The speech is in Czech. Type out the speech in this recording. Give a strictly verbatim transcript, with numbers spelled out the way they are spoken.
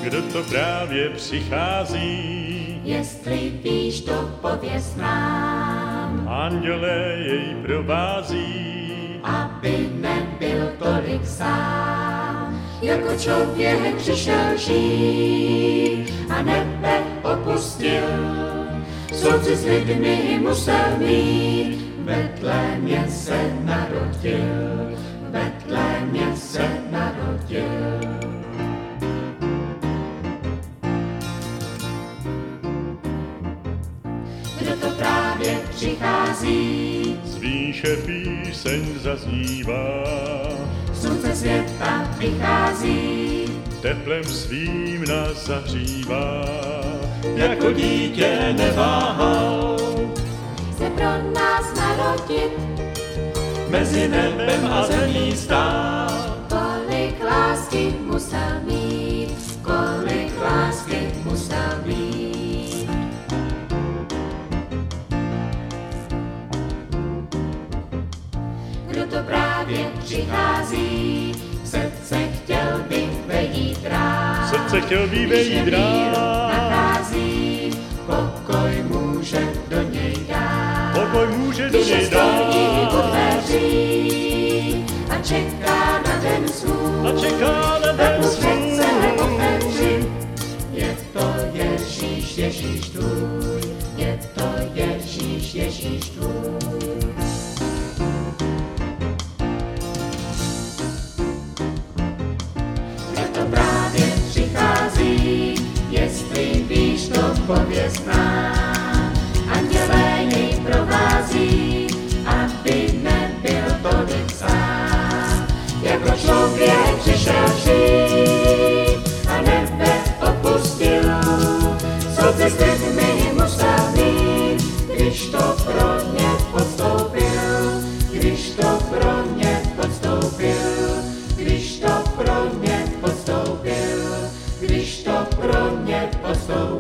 kdo to právě přichází. Jestli víš, to pověz nám, Andělé jej provází, aby nebyl tolik sám. Jako člověk přišel žít a nebe opustil, soudci s lidmi musel mít, v Betlémě se narodil, v Betlémě se narodil. Kdo to právě přichází, z výše píseň zaznívá, slunce světa vychází, teplem svým nás zahřívá. Jako dítě neváhal se pro nás narodit, mezi nebem a zemí stál. kolik lásky musel mít, kolik lásky musel mít. Kdo to právě přichází, srdce chtěl by vejít rád, Srdce chtěl by vejít rád, nachází, pokoj může do něj dát. pokoj může do Když něj stojí u dát dveří a čeká na den svůj, a čeká na tak den mu přece svůj. otevři. Je to Ježíš, Ježíš tvůj, je to Ježíš, Ježíš tvůj. Kdo to právě přichází, jestli víš, to pověz nám. Andělé jej provází, aby nebyl tolik sám. Jako člověk přišel žít a nebe opustil, soudce s lidmi musel mít, když to pro ně podstoupil, když to pro ně podstoupil, když to pro ně podstoupil, když to pro ně podstoupil.